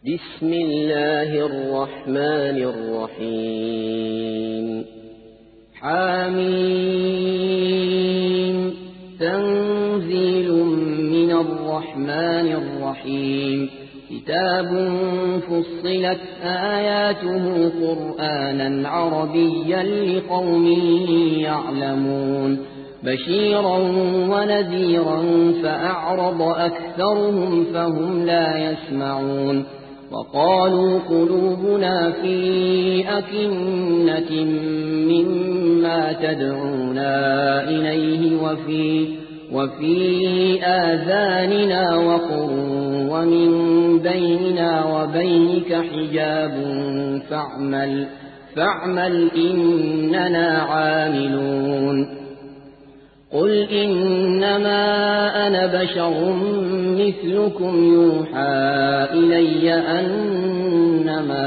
بسم الله الرحمن الرحيم حميم تنزيل من الرحمن الرحيم كتاب فصلت آياته قرآنا عربيا لقوم يعلمون بشيرا ونذيرا فأعرض أكثرهم فهم لا يسمعون وقالوا قلوبنا في أكنة مما تدعونا إليه وفي آذاننا وقر ومن بيننا وبينك حجاب فاعمل إننا عاملون قل إنما أنا بشر مثلكم يوحى إلي أنما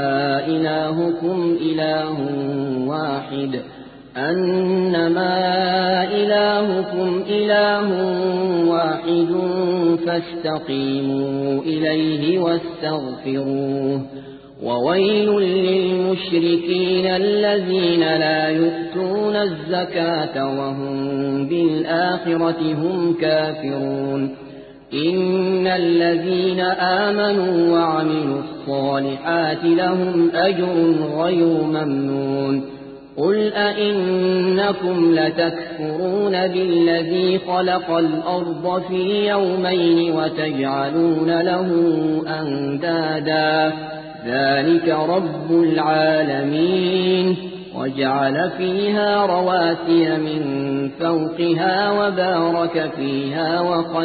إلهكم إله واحد فاستقيموا إليه واستغفروه وويل للمشركين الذين لا يؤتون الزكاة وهم بالآخرة هم كافرون إن الذين آمنوا وعملوا الصالحات لهم أجر غير ممنون قل أئنكم لتكفرون بالذي خلق الأرض في يومين وتجعلون له أندادا ذلك رب العالمين وجعل فيها رواسي من فوقها وبارك فيها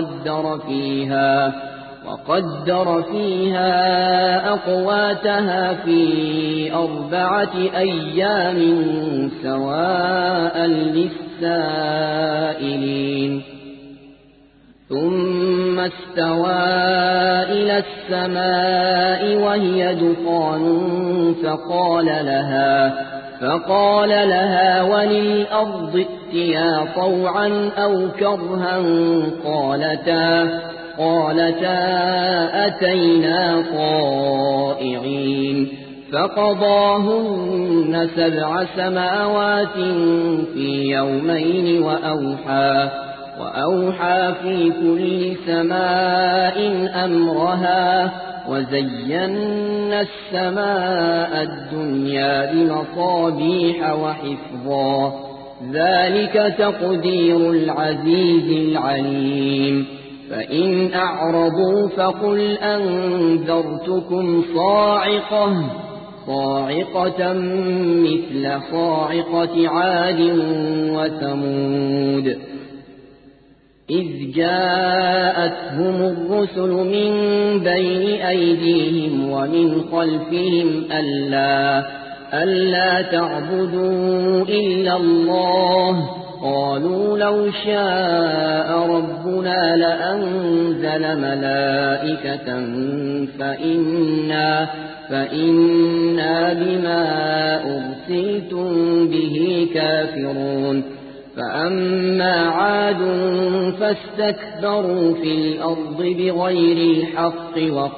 وقدر فيها أقواتها في 4 أيام سواء للسائلين ثم استوى إلى السماء وهي دخان فقال لها وللأرض ائتيا طوعا أو كرها قالتا أتينا طائعين فقضاهن 7 سماوات في يومين وأوحى في كل سماء أمرها وزينا السماء الدنيا بمصابيح وحفظا ذلك تقدير العزيز العليم فإن أعرضوا فقل أنذرتكم صاعقة مثل صاعقة عاد وثمود إذ جاءتهم الرسل من بين أيديهم ومن خلفهم ألا تعبدوا إلا الله قالوا لو شاء ربنا لأنزل ملائكة فإنا بما أرسلتم به كافرون فأما عاد فاستكبروا في الأرض بغير الحق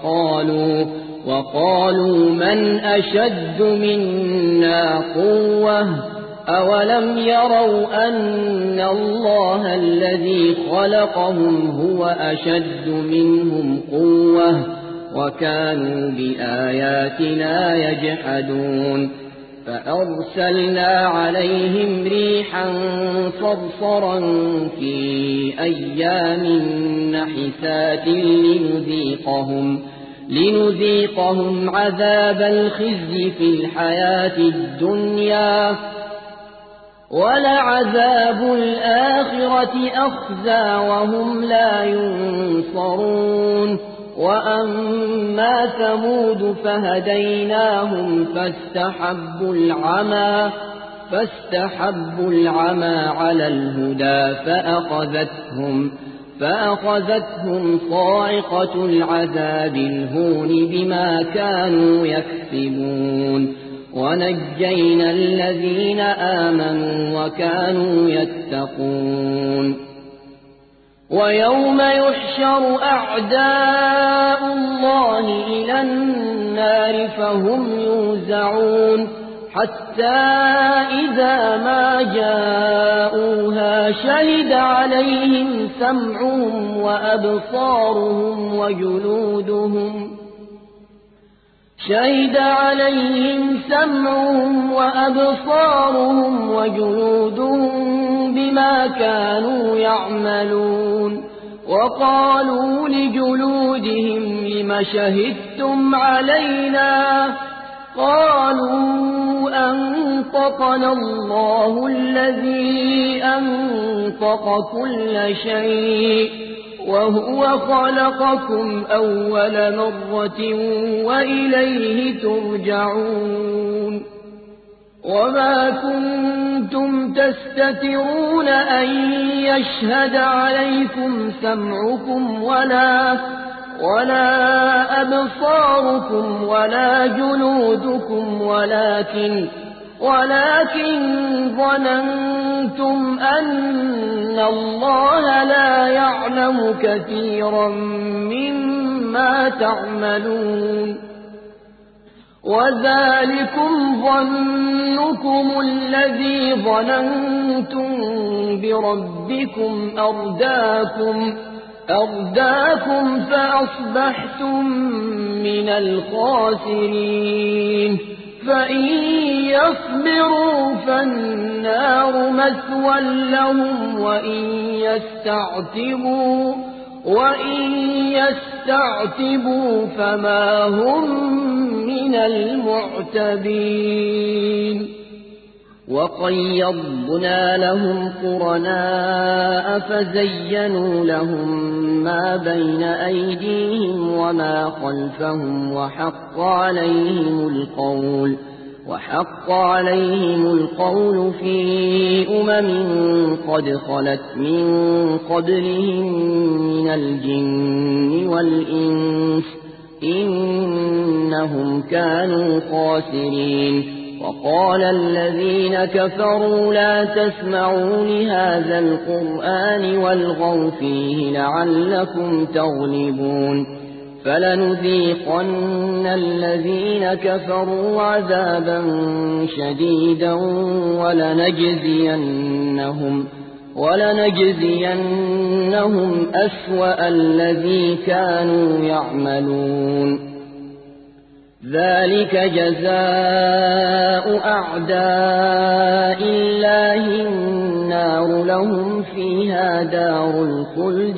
وقالوا من أشد منا قوة أولم يروا أن الله الذي خلقهم هو أشد منهم قوة وكانوا بآياتنا يجحدون فأرسلنا عليهم ريحا صرصرا في أيام نحسات لنذيقهم عذاب الخزي في الحياة الدنيا ولعذاب الآخرة أخزى وهم لا ينصرون وأما ثمود فهديناهم فاستحبوا العمى على الهدى فأخذتهم صاعقة العذاب الهون بما كانوا يكسبون ونجينا الذين آمنوا وكانوا يتقون ويوم يحشر أعداء الله الله إلى النار فهم يوزعون حتى إذا ما جاءوها شهد عليهم سمعهم وأبصارهم وجلودهم بما كانوا يعملون وقالوا لجلودهم لم شهدتم علينا قالوا أنطقنا الله الذي أنطق كل شيء وهو خلقكم أول مرة وإليه ترجعون وما كنتم تستترون أن يشهد عليكم سمعكم ولا أبصاركم ولا جلودكم ولكن ظننتم أن الله لا يعلم كثيرا مما تعملون وذلكم ظنكم الذي ظننتم بربكم أرداكم فأصبحتم من الخاسرين فإن يصبروا فالنار مثوى لهم وإن يستعتبوا فما هم من المعتبين وقيضنا لهم قرناء فزينوا لهم ما بين أيديهم وما خلفهم وحق عليهم القول في قد خلت من قبلهم من الجن والإنس إنهم كانوا خاسرين وقال الذين كفروا لا تسمعوا لهذا القرآن والغوا فيه لعلكم تغلبون فلنذيقن الذين كفروا عذابا شديدا ولنجزينهم أسوأ الذي كانوا يعملون ذلك جزاء أعداء الله النار لهم فيها دار الخلد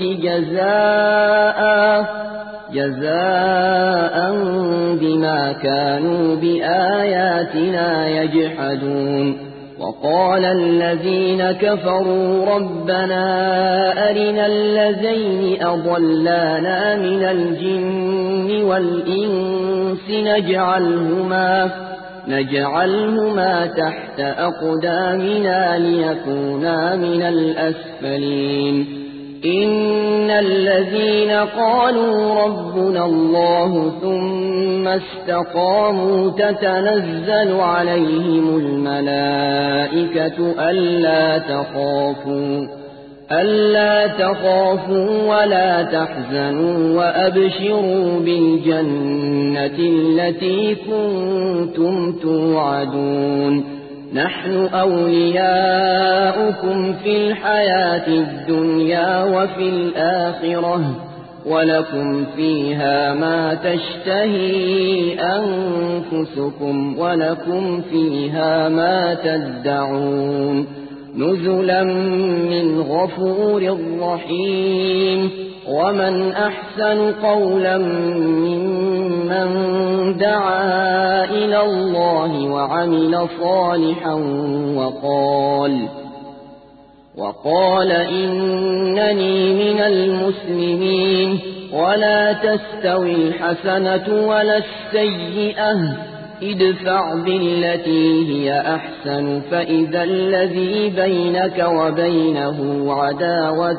جزاء بما كانوا بآياتنا يجحدون وقال الذين كفروا ربنا أرنا الذين أضلانا من الجن والإنس نجعلهما تحت أقدامنا ليكونا من الأسفلين إن الذين قالوا ربنا الله ثم استقاموا تتنزل عليهم الملائكة ألا تخافوا ولا تحزنوا وأبشروا بالجنة التي كنتم توعدون نحن أولياؤكم في الحياة الدنيا وفي الآخرة ولكم فيها ما تشتهي أنفسكم ولكم فيها ما تدعون نزلا من غفور رحيم ومن أحسن قولا ممن دعا إلى الله وعمل صالحا وقال إنني من المسلمين ولا تستوي الحسنة ولا السيئة ادفع بالتي هي أحسن فإذا الذي بينك وبينه عداوة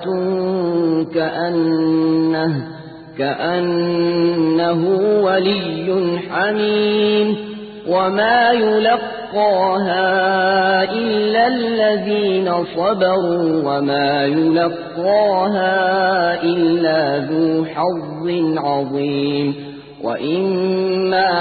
كأنه ولي حميم وما يلقاها إلا الذين صبروا وما يلقاها إلا ذو حظ عظيم وإما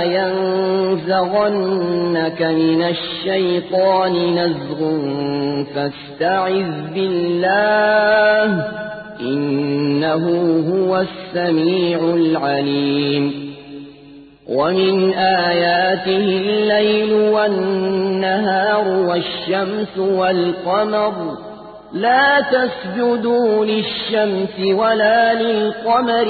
ينزغنك من الشيطان نزغ فاستعذ بالله إنه هو السميع العليم ومن آياته الليل والنهار والشمس والقمر لا تسجدوا للشمس ولا للقمر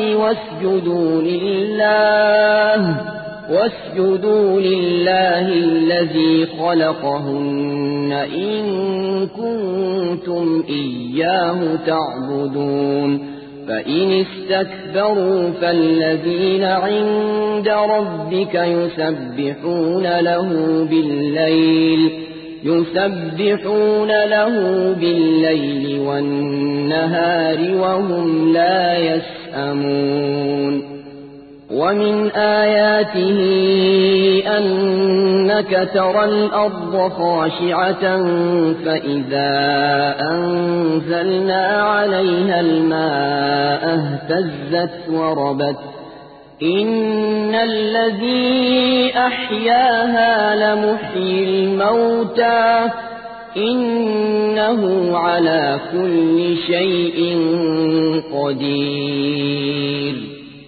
واسجدوا لله الذي خلقهن إن كنتم إياه تعبدون فإن استكبروا فالذين عند ربك يسبحون له بالليل والنهار وهم لا يسأمون ومن آياته أنك ترى الأرض خاشعة فإذا أنزلنا عليها الماء اهتزت وربت إن الذي أحياها لمحيي الموتى إنه على كل شيء قدير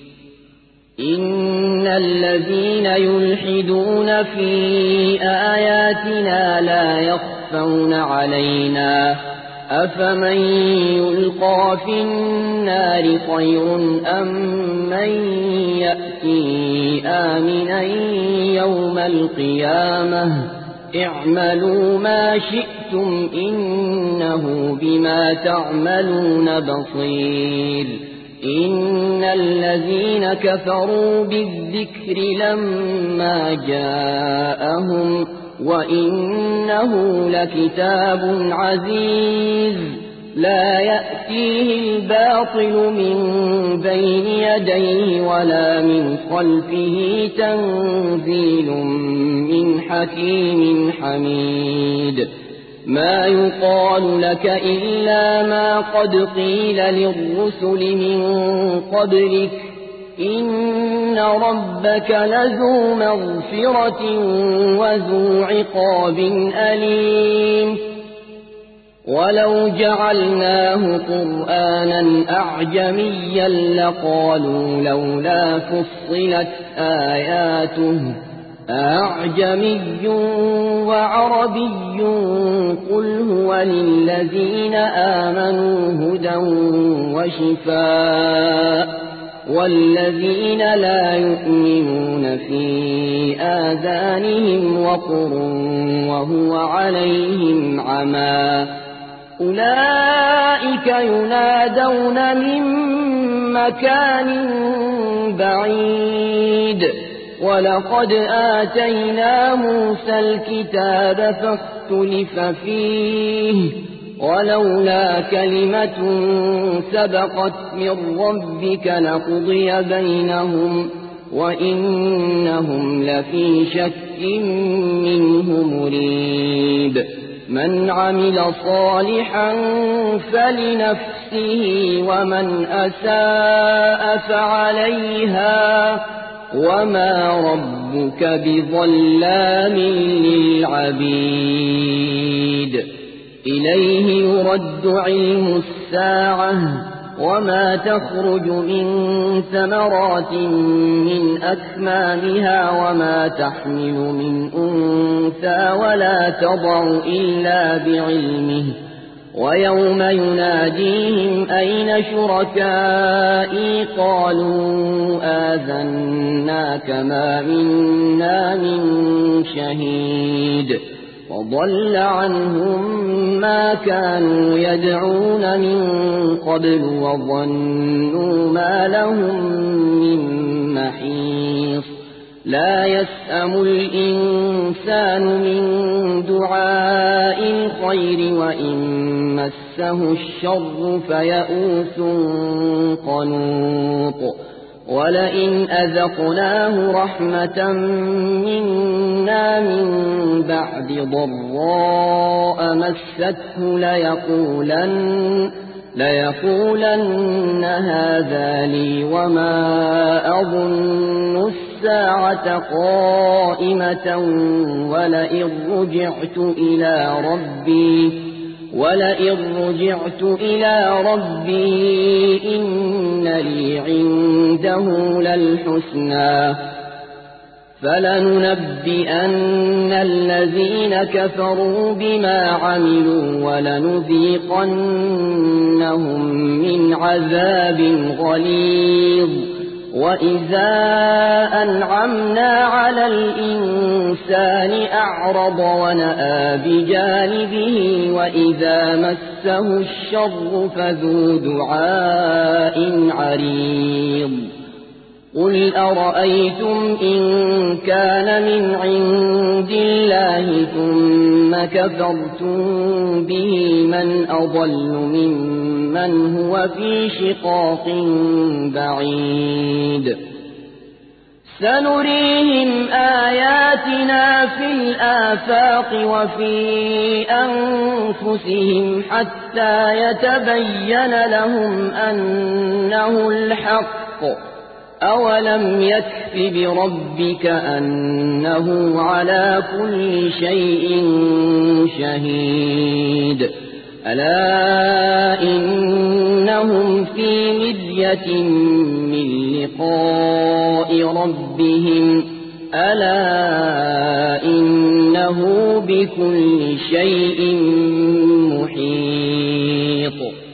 إن الذين يلحدون في آياتنا لا يخفون علينا أفمن يلقى في النار خير أم من يأتي آمنا يوم القيامة اعملوا ما شئتم إنه بما تعملون بصير إن الذين كفروا بالذكر لما جاءهم وإنه لكتاب عزيز لا يأتيه الباطل من بين يديه ولا من خلفه تنزيل من حكيم حميد ما يقال لك إلا ما قد قيل للرسل من قبلك إن ربك لذو مغفرة وذو عقاب أليم ولو جعلناه قرآنا أعجميا لقالوا لولا فصلت آياته أعجمي وعربي قل هو للذين آمنوا هدى وشفاء والذين لا يؤمنون في آذانهم وقر وهو عليهم عمى أولئك ينادون من مكان بعيد ولقد آتينا موسى الكتاب فاختلف فيه ولولا كلمة سبقت من ربك لقضي بينهم وإنهم لفي شك منه مريب من عمل صالحا فلنفسه ومن أساء فعليها وما ربك بظلام للعبيد إليه يرد علم الساعة وما تخرج من ثمرات من أكمامها وما تحمل من أنثى ولا تضع إلا بعلمه ويوم يناديهم أين شركائي قالوا آذناك ما منا من شهيد وضل عنهم ما كانوا يدعون من قبل وظنوا ما لهم من محيص لا يسأم الإنسان من دعاء الخير وإن مسه الشر فيئوس قنوط ولئن أذقناه رحمة منا من بعد ضراء مسته ليقولن هذا لي وما أظن الساعة قائمة ولئن رجعت إلى ربي إن لي عنده للحسنى فلننبئن الذين كفروا بما عملوا ولنذيقنهم من عذاب غليظ وإذا أنعمنا على الإنسان أعرض ونأى بجانبه وإذا مسه الشر فذو دعاء عريض قل أرأيتم إن كان من عند الله ثم كفرتم به من أضل ممن هو في شقاق بعيد سنريهم آياتنا في الآفاق وفي أنفسهم حتى يتبين لهم أنه الحق أولم يكف بربك أنه على كل شيء شهيد ألا إنهم في مرية من لقاء ربهم ألا إنه بكل شيء محيط